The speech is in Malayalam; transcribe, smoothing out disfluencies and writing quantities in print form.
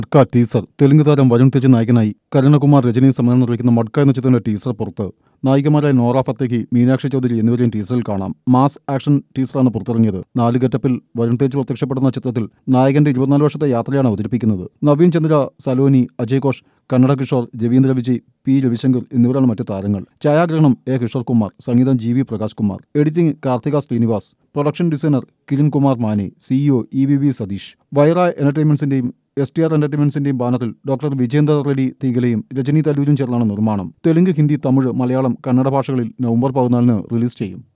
മഡ്ക ടീസർ തെലുങ്ക് താരം വരുൺ തേജ് നായകനായി കരുണകുമാർ രജനിയും സംവിധാനം നിർവഹിക്കുന്ന മഡ്ക എന്ന ചിത്രത്തിന്റെ ടീസർ പുറത്ത്. നായികമാരായ നോറ ഫത്തേഹി, മീനാക്ഷി ചൗധരി എന്നിവരെയും ടീസറിൽ കാണാം. മാസ് ആക്ഷൻ ടീസറാണ് പുറത്തിറങ്ങിയത്. 4 ഗെറ്റപ്പിൽ വരുൺ തേജ് പ്രത്യക്ഷപ്പെടുന്ന ചിത്രത്തിൽ നായകന്റെ 24 വർഷത്തെ യാത്രയാണ് അവതരിപ്പിക്കുന്നത്. നവീൻ ചന്ദ്ര, സലോനി, അജയ് ഘോഷ്, കന്നഡ കിഷോർ, രവീന്ദ്ര വിജയ്, പി രവിശങ്കർ എന്നിവരാണ് മറ്റ് താരങ്ങൾ. ഛായാഗ്രഹണം എ കിഷോർ കുമാർ, സംഗീതം G V Prakash Kumar, editing Karthika Srinivas, production designer Kiran Kumar Mani, CEO EVV Satish. Vaira എന്റർടൈൻമെന്റ്സിന്റെയും STR എന്റർടൈൻമെന്റ്സിന്റെയും ബാനറിൽ ഡോക്ടർ വിജേന്ദർ റെഡ്ഡി തീഗലയും രജനി തല്ലൂരും ചേർന്നാണ് നിർമ്മാണം. തെലുങ്ക്, ഹിന്ദി, തമിഴ്, മലയാളം, കന്നഡ ഭാഷകളിൽ നവംബർ 14 റിലീസ് ചെയ്യും.